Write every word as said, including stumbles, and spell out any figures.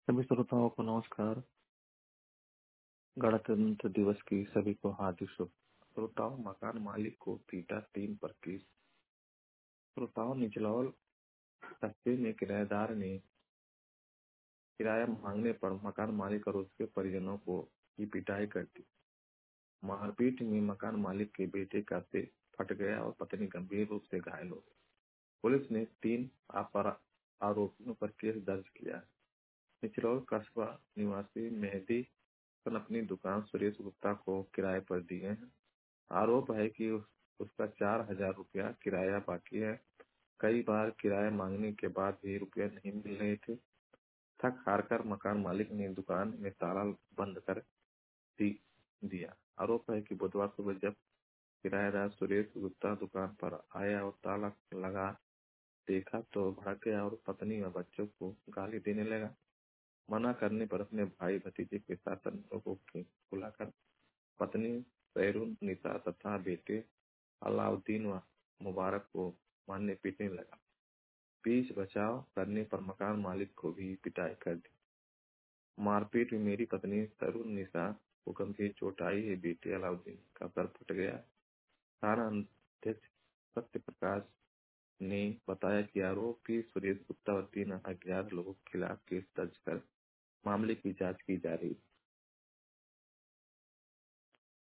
सभी श्रोताओं को नमस्कार। गणतंत्र दिवस की सभी को हार्दिक शुभ। श्रोताओं, मकान मालिक को पीटा तीन पर केस। श्रोताओं, निचलौल कस्बे में किराएदार ने किराया मांगने पर मकान मालिक और उसके परिजनों को की पिटाई कर दी। मारपीट में मकान मालिक के बेटे का सिर फट गया और पत्नी गंभीर रूप से घायल हो गई। पुलिस ने तीन अपरा आरोपियों पर केस दर्ज किया है। निचलौल कस्बा निवासी मेहदी हसन अपनी दुकान सुरेश गुप्ता को किराए पर दिए हैं। आरोप है कि उस, उसका चार हजार रुपया किराया बाकी है। कई बार किराया मांगने के बाद भी रुपया नहीं मिल रहे थे। थक हार कर मकान मालिक ने दुकान में ताला बंद कर दी दिया। आरोप है कि बुधवार सुबह जब किराएदार सुरेश गुप्ता दुकान पर आया और ताला लगा देखा तो भड़क गया और पत्नी और बच्चों को गाली देने लगा। मना करने पर अपने भाई भतीजे के साथ अन्यों को बुलाकर पत्नी सैरून निशा तथा बेटे अलाउद्दीन व मुबारक को मारने पीटने लगा। बीच बचाव करने पर मकान मालिक को भी पिटाई कर दी। मारपीट में मेरी पत्नी सैरून निशा को गंभीर चोट आई है। बेटे अलाउद्दीन का सर फट गया। थाना अध्यक्ष सत्य प्रकाश ने बताया कि आरोपी सुरेश गुप्ता और तीन अज्ञात लोगों के खिलाफ केस दर्ज कर मामले की जांच की जा रही है।